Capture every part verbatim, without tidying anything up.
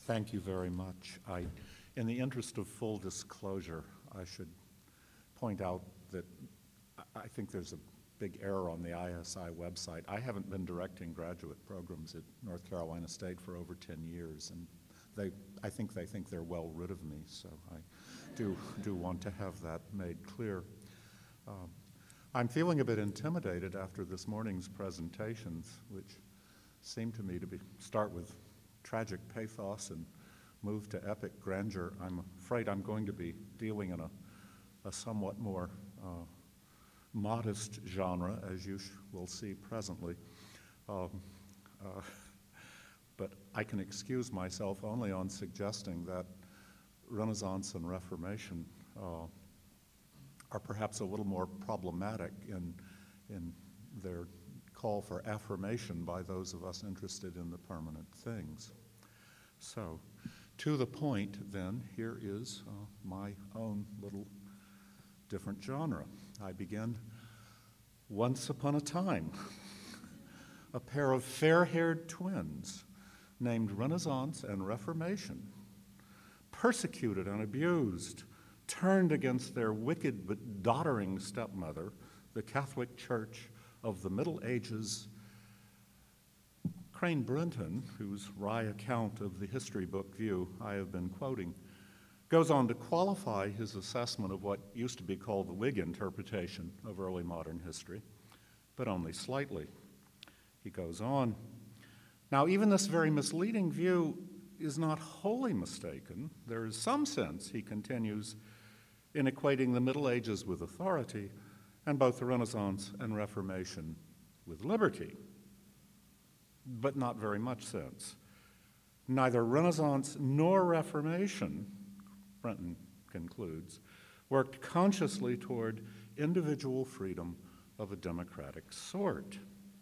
Thank you very much. I, in the interest of full disclosure, I should point out that I think there's a big error on the I S I website. I haven't been directing graduate programs at North Carolina State for over ten years, and they, I think they think they're well rid of me, so I do, do want to have that made clear. Um, I'm feeling a bit intimidated after this morning's presentations, which seem to me to be start with tragic pathos and move to epic grandeur. I'm afraid I'm going to be dealing in a, a somewhat more uh, modest genre, as you sh- will see presently. Um, uh, but I can excuse myself only on suggesting that Renaissance and Reformation uh, are perhaps a little more problematic in, in their call for affirmation by those of us interested in the permanent things. So, to the point, then, here is uh, my own little different genre. I begin, once upon a time, a pair of fair-haired twins named Renaissance and Reformation, persecuted and abused, turned against their wicked but doddering stepmother, the Catholic Church of the Middle Ages. Crane Brenton, whose wry account of the history book view I have been quoting, goes on to qualify his assessment of what used to be called the Whig interpretation of early modern history, but only slightly. He goes on, now even this very misleading view is not wholly mistaken. There is some sense, he continues, in equating the Middle Ages with authority and both the Renaissance and Reformation with liberty, but not very much sense. Neither Renaissance nor Reformation, Brenton concludes, worked consciously toward individual freedom of a democratic sort.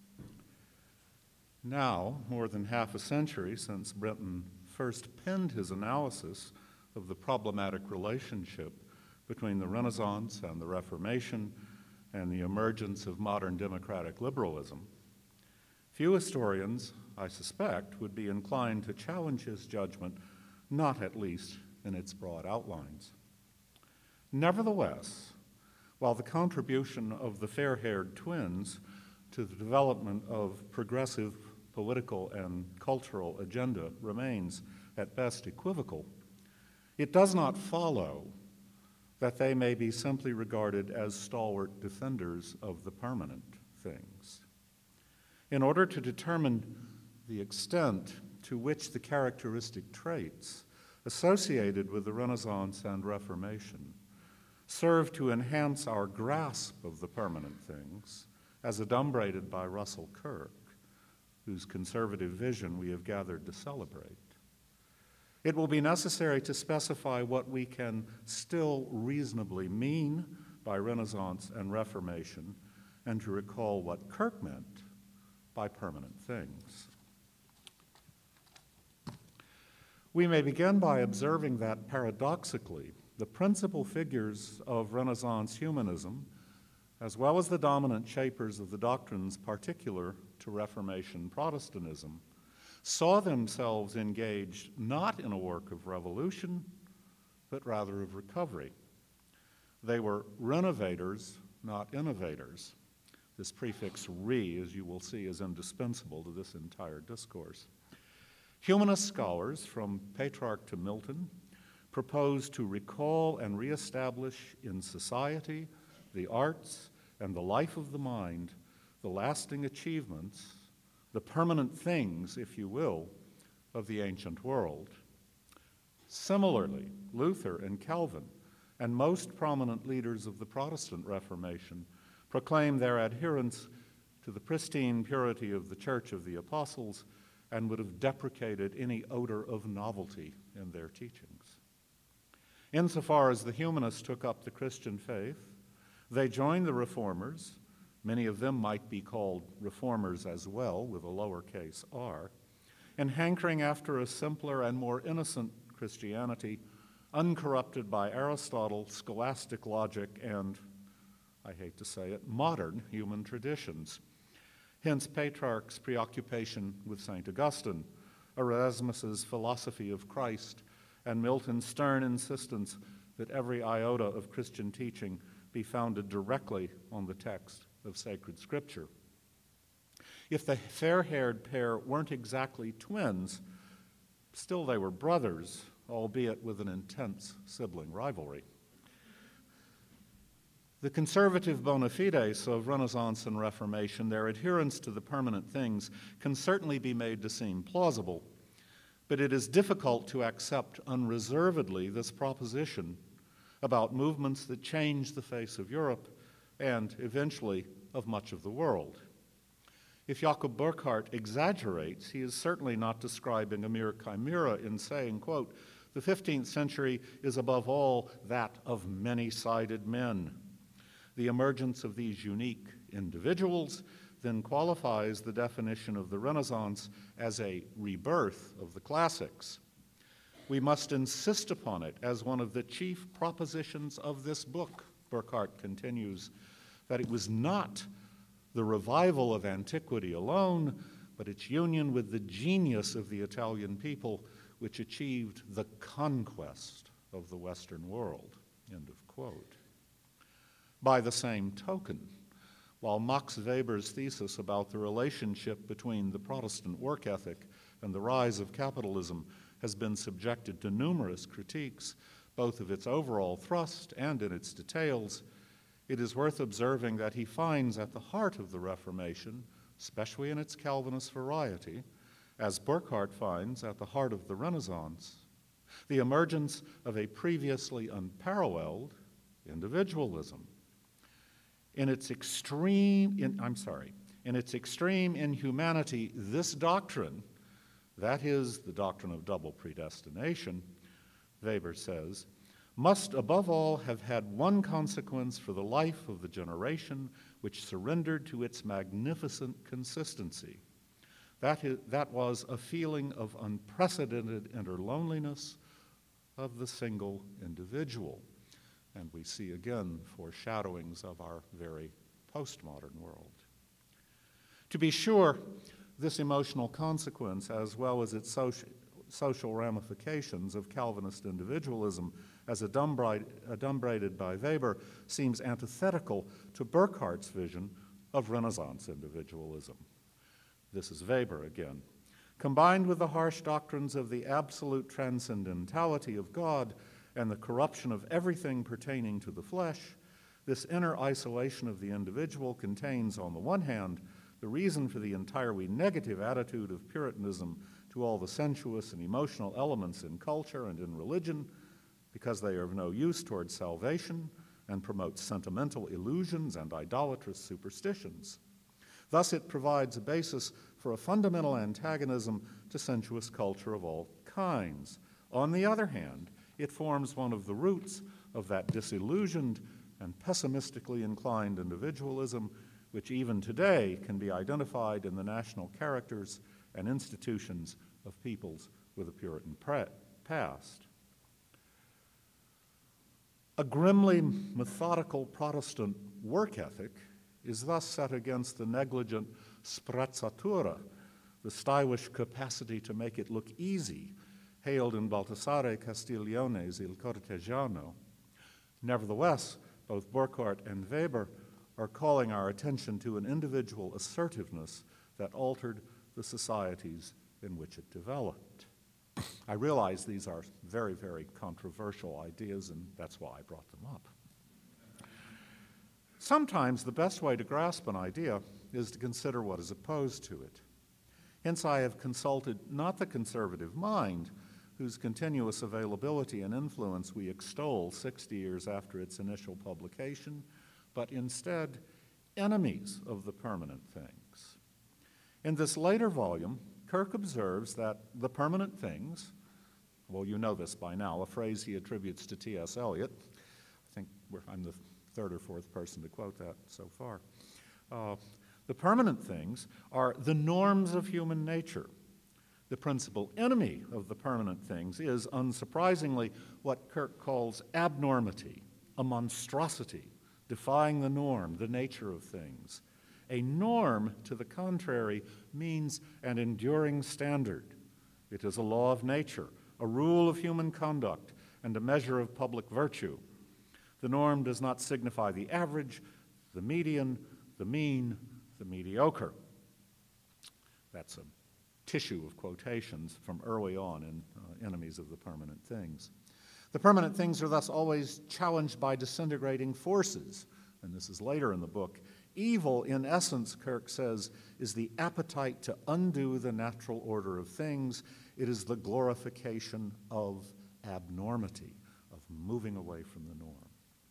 Now, more than half a century since Brenton first penned his analysis of the problematic relationship between the Renaissance and the Reformation and the emergence of modern democratic liberalism, few historians, I suspect, would be inclined to challenge his judgment, not at least in its broad outlines. Nevertheless, while the contribution of the fair-haired twins to the development of progressive political and cultural agenda remains at best equivocal, it does not follow that they may be simply regarded as stalwart defenders of the permanent things. In order to determine the extent to which the characteristic traits associated with the Renaissance and Reformation serve to enhance our grasp of the permanent things, as adumbrated by Russell Kirk, whose conservative vision we have gathered to celebrate, it will be necessary to specify what we can still reasonably mean by Renaissance and Reformation, and to recall what Kirk meant by permanent things. We may begin by observing that, paradoxically, the principal figures of Renaissance humanism, as well as the dominant shapers of the doctrines particular to Reformation Protestantism, saw themselves engaged not in a work of revolution, but rather of recovery. They were renovators, not innovators. This prefix re, as you will see, is indispensable to this entire discourse. Humanist scholars, from Petrarch to Milton, propose to recall and reestablish in society, the arts, and the life of the mind the lasting achievements, the permanent things, if you will, of the ancient world. Similarly, Luther and Calvin, and most prominent leaders of the Protestant Reformation, proclaim their adherence to the pristine purity of the Church of the Apostles and would have deprecated any odor of novelty in their teachings. Insofar as the humanists took up the Christian faith, they joined the Reformers. Many of them might be called reformers as well, with a lowercase r, in hankering after a simpler and more innocent Christianity, uncorrupted by Aristotle, scholastic logic, and, I hate to say it, modern human traditions. Hence Petrarch's preoccupation with Saint Augustine, Erasmus's philosophy of Christ, and Milton's stern insistence that every iota of Christian teaching be founded directly on the text of sacred scripture. If the fair-haired pair weren't exactly twins, still they were brothers, albeit with an intense sibling rivalry. The conservative bona fides of Renaissance and Reformation, their adherence to the permanent things, can certainly be made to seem plausible, but it is difficult to accept unreservedly this proposition about movements that change the face of Europe and, eventually, of much of the world. If Jakob Burckhardt exaggerates, he is certainly not describing a mere chimera in saying, quote, "The fifteenth century is above all that of many-sided men. The emergence of these unique individuals then qualifies the definition of the Renaissance as a rebirth of the classics. We must insist upon it as one of the chief propositions of this book," Burckhardt continues, "that it was not the revival of antiquity alone, but its union with the genius of the Italian people, which achieved the conquest of the Western world," end of quote. By the same token, while Max Weber's thesis about the relationship between the Protestant work ethic and the rise of capitalism has been subjected to numerous critiques, both of its overall thrust and in its details, it is worth observing that he finds at the heart of the Reformation, especially in its Calvinist variety, as Burckhardt finds at the heart of the Renaissance, the emergence of a previously unparalleled individualism. In its extreme, in, I'm sorry, in its extreme inhumanity, this doctrine, that is the doctrine of double predestination, Weber says, must above all have had one consequence for the life of the generation which surrendered to its magnificent consistency. That, is, that was a feeling of unprecedented inner loneliness of the single individual. And we see again foreshadowings of our very postmodern world. To be sure, this emotional consequence, as well as its social, social ramifications of Calvinist individualism, as adumbrated by Weber, seems antithetical to Burckhardt's vision of Renaissance individualism. This is Weber again. Combined with the harsh doctrines of the absolute transcendentality of God and the corruption of everything pertaining to the flesh, this inner isolation of the individual contains, on the one hand, the reason for the entirely negative attitude of Puritanism to all the sensuous and emotional elements in culture and in religion, because they are of no use towards salvation and promote sentimental illusions and idolatrous superstitions. Thus, it provides a basis for a fundamental antagonism to sensuous culture of all kinds. On the other hand, it forms one of the roots of that disillusioned and pessimistically inclined individualism which even today can be identified in the national characters and institutions of peoples with a Puritan past. A grimly methodical Protestant work ethic is thus set against the negligent sprezzatura, the stylish capacity to make it look easy, hailed in Baldassare Castiglione's Il Cortegiano. Nevertheless, both Burckhardt and Weber are calling our attention to an individual assertiveness that altered the societies in which it developed. I realize these are very, very controversial ideas, and that's why I brought them up. Sometimes the best way to grasp an idea is to consider what is opposed to it. Hence, I have consulted not the conservative mind, whose continuous availability and influence we extol sixty years after its initial publication, but instead enemies of the permanent things. In this later volume, Kirk observes that the permanent things, well, you know this by now, a phrase he attributes to T S Eliot. I think we're, I'm the third or fourth person to quote that so far. Uh, the permanent things are the norms of human nature. The principal enemy of the permanent things is, unsurprisingly, what Kirk calls abnormity, a monstrosity, defying the norm, the nature of things. A norm, to the contrary, means an enduring standard, It is a law of nature, a rule of human conduct, and a measure of public virtue. The norm does not signify the average, the median, the mean, the mediocre. That's a tissue of quotations from early on in uh, Enemies of the Permanent Things. The permanent things are thus always challenged by disintegrating forces, and this is later in the book. Evil, in essence, Kirk says, is the appetite to undo the natural order of things. It is the glorification of abnormity, of moving away from the norm.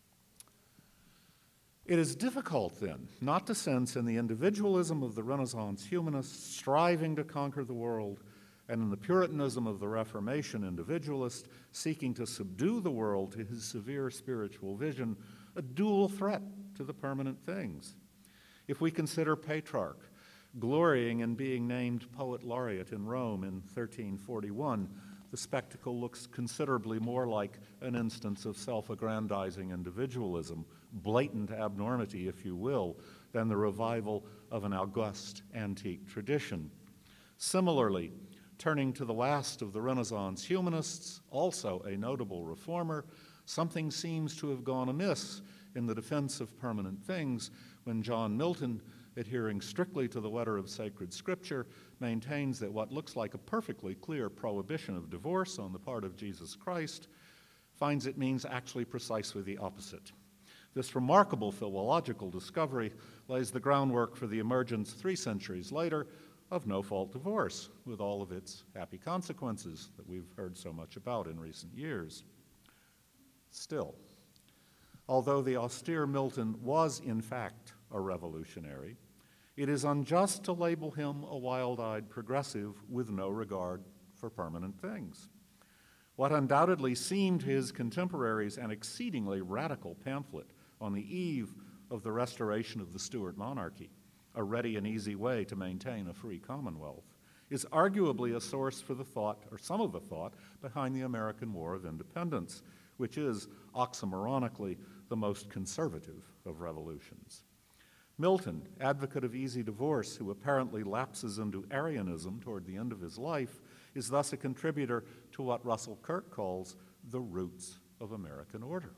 It is difficult, then, not to sense in the individualism of the Renaissance humanists striving to conquer the world, and in the Puritanism of the Reformation individualist seeking to subdue the world to his severe spiritual vision, a dual threat to the permanent things. If we consider Petrarch glorying in being named poet laureate in Rome in thirteen forty-one, the spectacle looks considerably more like an instance of self-aggrandizing individualism, blatant abnormity, if you will, than the revival of an august antique tradition. Similarly, turning to the last of the Renaissance humanists, also a notable reformer, something seems to have gone amiss in the defense of permanent things when John Milton, adhering strictly to the letter of sacred scripture, maintains that what looks like a perfectly clear prohibition of divorce on the part of Jesus Christ finds it means actually precisely the opposite. This remarkable philological discovery lays the groundwork for the emergence three centuries later of no-fault divorce, with all of its happy consequences that we've heard so much about in recent years. Still, although the austere Milton was in fact a revolutionary, it is unjust to label him a wild-eyed progressive with no regard for permanent things. What undoubtedly seemed to his contemporaries an exceedingly radical pamphlet on the eve of the restoration of the Stuart monarchy, a ready and easy way to maintain a free commonwealth, is arguably a source for the thought, or some of the thought, behind the American War of Independence, which is, oxymoronically, the most conservative of revolutions. Milton, advocate of easy divorce, who apparently lapses into Arianism toward the end of his life, is thus a contributor to what Russell Kirk calls the roots of American order.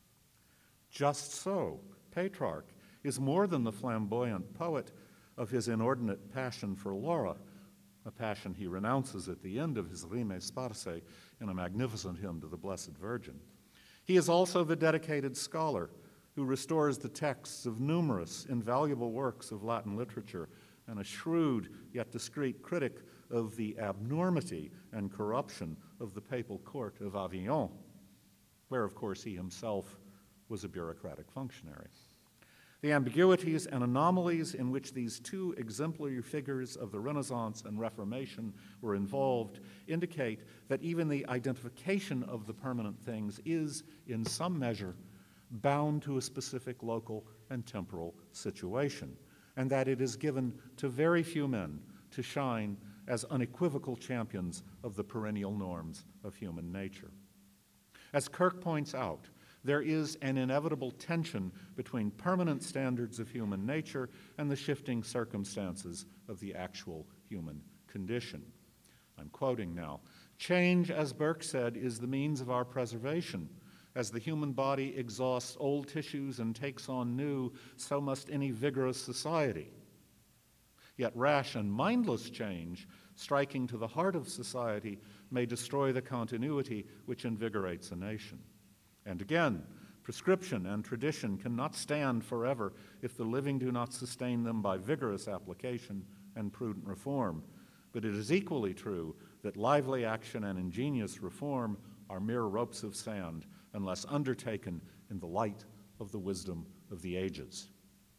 Just so, Petrarch is more than the flamboyant poet of his inordinate passion for Laura, a passion he renounces at the end of his Rime Sparse in a magnificent hymn to the Blessed Virgin. He is also the dedicated scholar who restores the texts of numerous invaluable works of Latin literature and a shrewd yet discreet critic of the abnormity and corruption of the papal court of Avignon, where, of course, he himself was a bureaucratic functionary. The ambiguities and anomalies in which these two exemplary figures of the Renaissance and Reformation were involved indicate that even the identification of the permanent things is, in some measure, bound to a specific local and temporal situation, and that it is given to very few men to shine as unequivocal champions of the perennial norms of human nature. As Kirk points out, there is an inevitable tension between permanent standards of human nature and the shifting circumstances of the actual human condition. I'm quoting now. Change, as Burke said, is the means of our preservation. As the human body exhausts old tissues and takes on new, so must any vigorous society. Yet rash and mindless change, striking to the heart of society, may destroy the continuity which invigorates a nation. And again, prescription and tradition cannot stand forever if the living do not sustain them by vigorous application and prudent reform. But it is equally true that lively action and ingenious reform are mere ropes of sand unless undertaken in the light of the wisdom of the ages.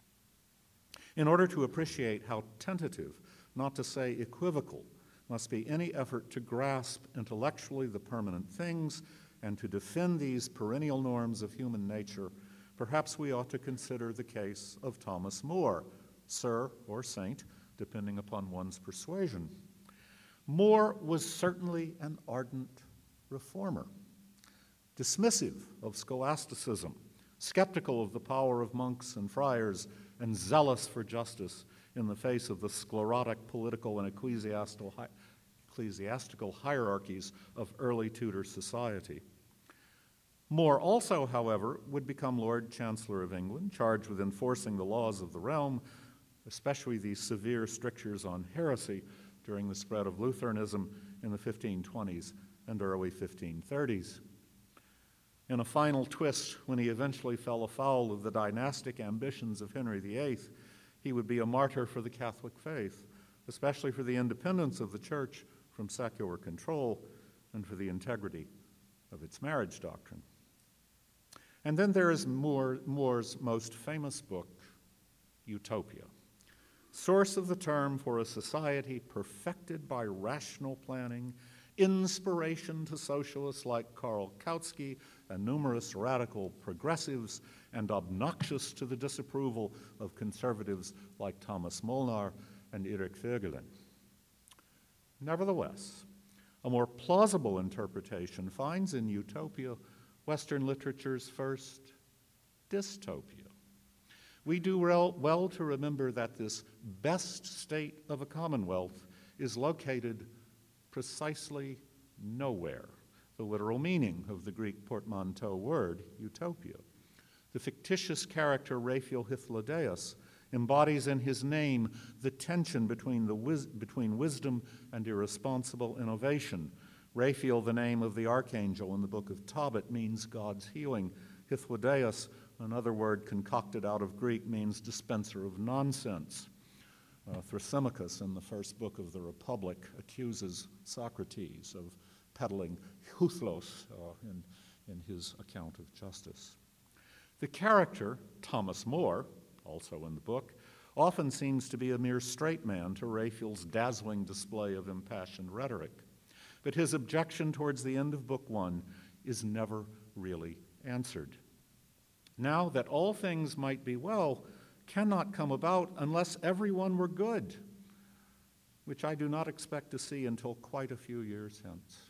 In order to appreciate how tentative, not to say equivocal, must be any effort to grasp intellectually the permanent things and to defend these perennial norms of human nature, perhaps we ought to consider the case of Thomas More, Sir or Saint, depending upon one's persuasion. More was certainly an ardent reformer, dismissive of scholasticism, skeptical of the power of monks and friars, and zealous for justice in the face of the sclerotic political and ecclesiastical, ecclesiastical hierarchies of early Tudor society. More also, however, would become Lord Chancellor of England, charged with enforcing the laws of the realm, especially the severe strictures on heresy during the spread of Lutheranism in the fifteen twenties and early fifteen thirties. In a final twist, when he eventually fell afoul of the dynastic ambitions of Henry the Eighth, he would be a martyr for the Catholic faith, especially for the independence of the Church from secular control and for the integrity of its marriage doctrine. And then there is More, More's most famous book, Utopia, source of the term for a society perfected by rational planning, inspiration to socialists like Karl Kautsky and numerous radical progressives, and obnoxious to the disapproval of conservatives like Thomas Molnar and Erich Voegelin. Nevertheless, a more plausible interpretation finds in Utopia Western literature's first dystopia. We do well to remember that this best state of a commonwealth is located precisely nowhere, the literal meaning of the Greek portmanteau word, utopia. The fictitious character Raphael Hythlodaeus embodies in his name the tension between, the wis- between wisdom and irresponsible innovation. Raphael, the name of the archangel in the book of Tobit, means God's healing. Hythlodaeus, another word concocted out of Greek, means dispenser of nonsense. Uh, Thrasymachus, in the first book of the Republic, accuses Socrates of peddling huthlos uh, in, in his account of justice. The character, Thomas More, also in the book, often seems to be a mere straight man to Raphael's dazzling display of impassioned rhetoric. But his objection towards the end of Book One is never really answered. Now that all things might be well cannot come about unless everyone were good, which I do not expect to see until quite a few years hence.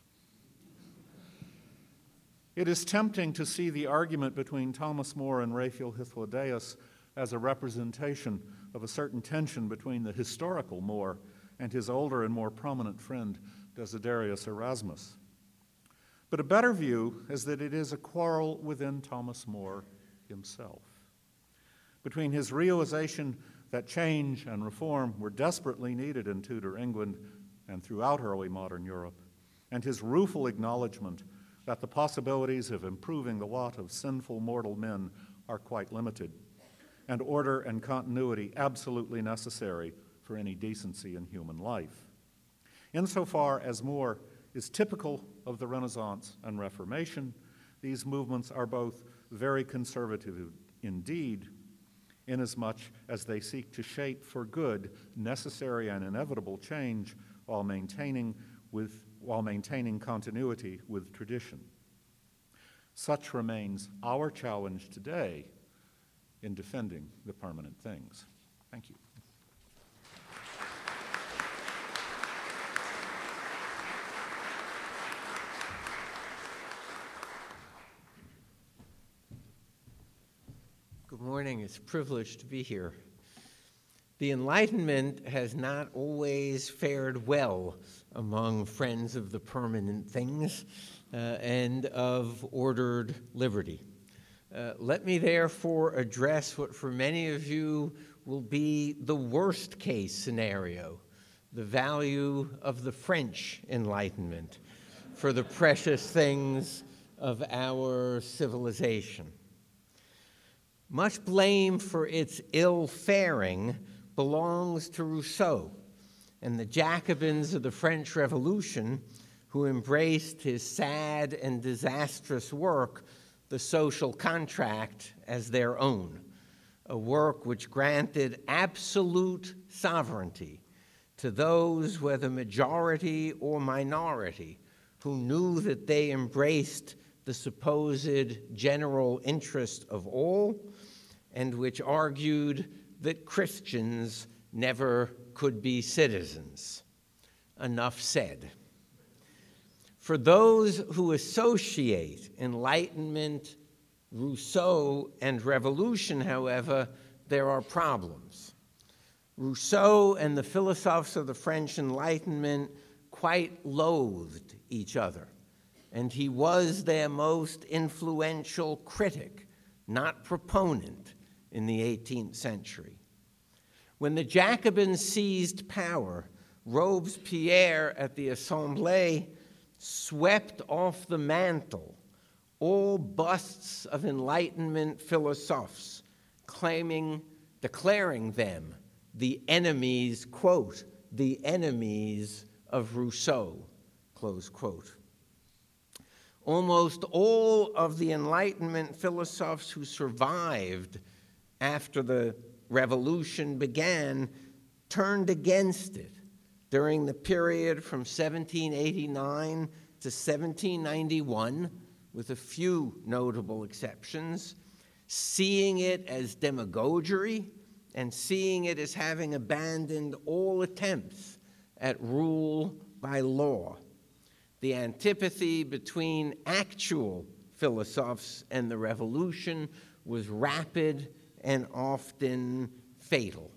It is tempting to see the argument between Thomas More and Raphael Hythlodaeus as a representation of a certain tension between the historical More and his older and more prominent friend, Desiderius Erasmus. But a better view is that it is a quarrel within Thomas More himself, between his realization that change and reform were desperately needed in Tudor England and throughout early modern Europe, and his rueful acknowledgement that the possibilities of improving the lot of sinful mortal men are quite limited, and order and continuity absolutely necessary for any decency in human life. Insofar as More is typical of the Renaissance and Reformation, these movements are both very conservative indeed, inasmuch as they seek to shape for good necessary and inevitable change while maintaining, with, while maintaining continuity with tradition. Such remains our challenge today in defending the permanent things. Thank you. Good morning. It's a privilege to be here. The Enlightenment has not always fared well among friends of the permanent things uh, and of ordered liberty. Uh, let me therefore address what for many of you will be the worst case scenario, the value of the French Enlightenment for the precious things of our civilization. Much blame for its ill-faring belongs to Rousseau and the Jacobins of the French Revolution, who embraced his sad and disastrous work, The Social Contract, as their own, a work which granted absolute sovereignty to those, whether majority or minority, who knew that they embraced the supposed general interest of all, and which argued that Christians never could be citizens. Enough said. For those who associate Enlightenment, Rousseau, and Revolution, however, there are problems. Rousseau and the philosophers of the French Enlightenment quite loathed each other, and he was their most influential critic, not proponent, in the eighteenth century. When the Jacobins seized power, Robespierre at the Assemblée swept off the mantle all busts of Enlightenment philosophes, claiming, declaring them the enemies, quote, the enemies of Rousseau, close quote. Almost all of the Enlightenment philosophers who survived after the revolution began turned against it during the period from seventeen eighty-nine to seventeen ninety-one, with a few notable exceptions, seeing it as demagoguery and seeing it as having abandoned all attempts at rule by law. The antipathy between actual philosophers and the revolution was rapid and often fatal.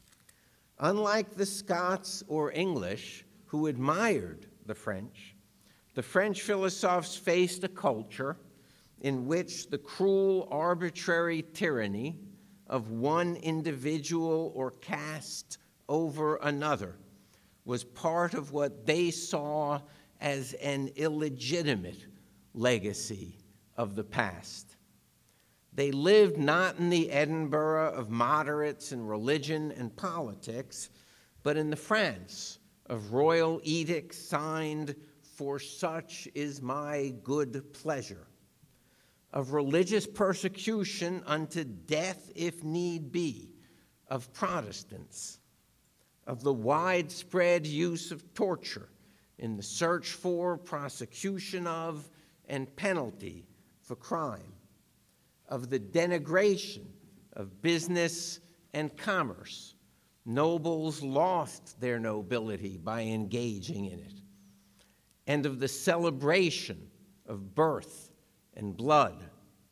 Unlike the Scots or English, who admired the French, the French philosophers faced a culture in which the cruel, arbitrary tyranny of one individual or caste over another was part of what they saw as an illegitimate legacy of the past. They lived not in the Edinburgh of moderates in religion and politics, but in the France of royal edicts signed, "For such is my good pleasure," of religious persecution unto death if need be of Protestants, of the widespread use of torture in the search for, prosecution of, and penalty for crime, of the denigration of business and commerce. Nobles lost their nobility by engaging in it, and of the celebration of birth and blood,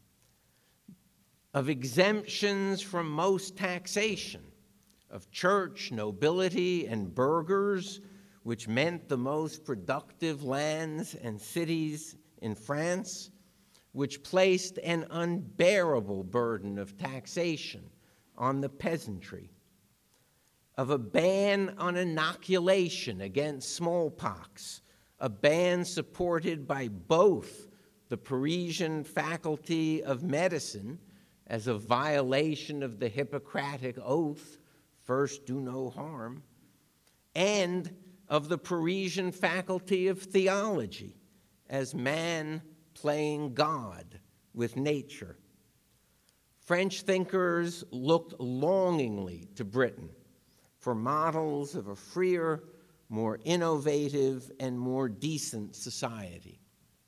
of exemptions from most taxation, of church, nobility, and burghers, which meant the most productive lands and cities in France, which placed an unbearable burden of taxation on the peasantry, of a ban on inoculation against smallpox, a ban supported by both the Parisian Faculty of Medicine as a violation of the Hippocratic Oath, first do no harm, and of the Parisian Faculty of Theology as man playing God with nature. French thinkers looked longingly to Britain for models of a freer, more innovative, and more decent society.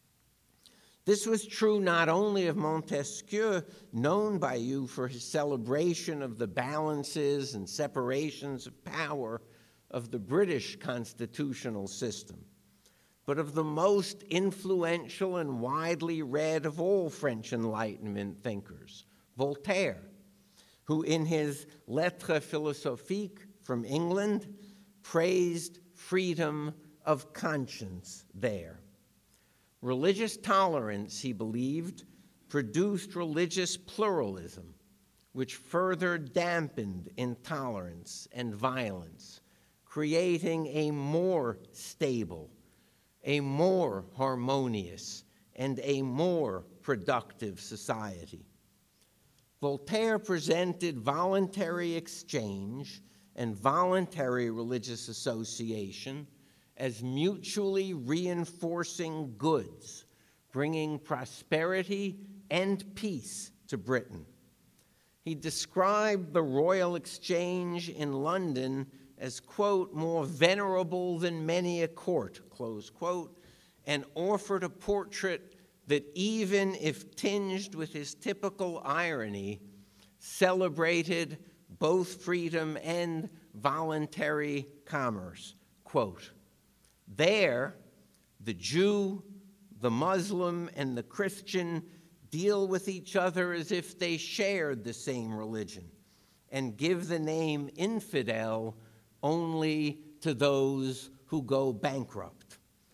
This was true not only of Montesquieu, known by you for his celebration of the balances and separations of power of the British constitutional system, but of the most influential and widely read of all French Enlightenment thinkers, Voltaire, who in his Lettres philosophiques from England praised freedom of conscience there. Religious tolerance, he believed, produced religious pluralism, which further dampened intolerance and violence, creating a more stable, a more harmonious, and a more productive society. Voltaire presented voluntary exchange and voluntary religious association as mutually reinforcing goods, bringing prosperity and peace to Britain. He described the royal exchange in London as, quote, more venerable than many a court, close quote, and offered a portrait that, even if tinged with his typical irony, celebrated both freedom and voluntary commerce. Quote, there, the Jew, the Muslim, and the Christian deal with each other as if they shared the same religion and give the name infidel only to those who go bankrupt.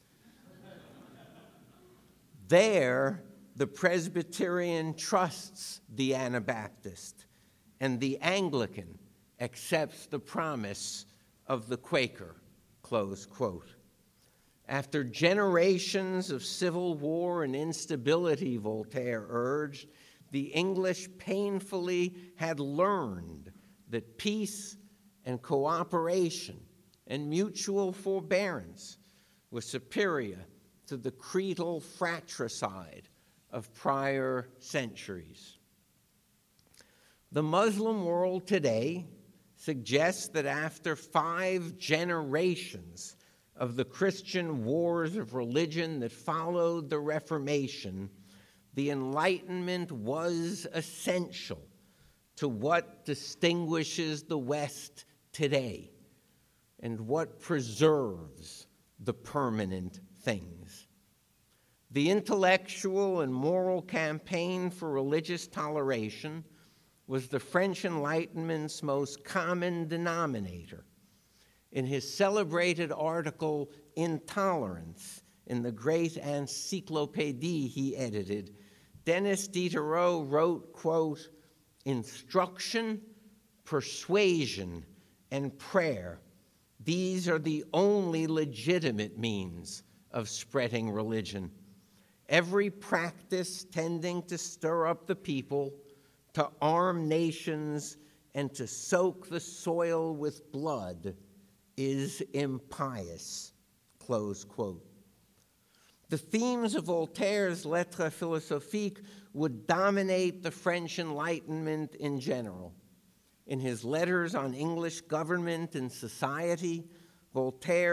There, the Presbyterian trusts the Anabaptist, and the Anglican accepts the promise of the Quaker, close quote. After generations of civil war and instability, Voltaire urged, the English painfully had learned that peace and cooperation and mutual forbearance were superior to the creedal fratricide of prior centuries. The Muslim world today suggests that after five generations of the Christian wars of religion that followed the Reformation, the Enlightenment was essential to what distinguishes the West today and what preserves the permanent things. The intellectual and moral campaign for religious toleration was the French Enlightenment's most common denominator. In his celebrated article, Intolerance, in the great encyclopédie he edited, Denis Diderot wrote, quote, "Instruction, persuasion, and prayer, these are the only legitimate means of spreading religion. Every practice tending to stir up the people, to arm nations, and to soak the soil with blood is impious," close quote. The themes of Voltaire's Lettres philosophiques would dominate the French Enlightenment in general. In his letters on English government and society, Voltaire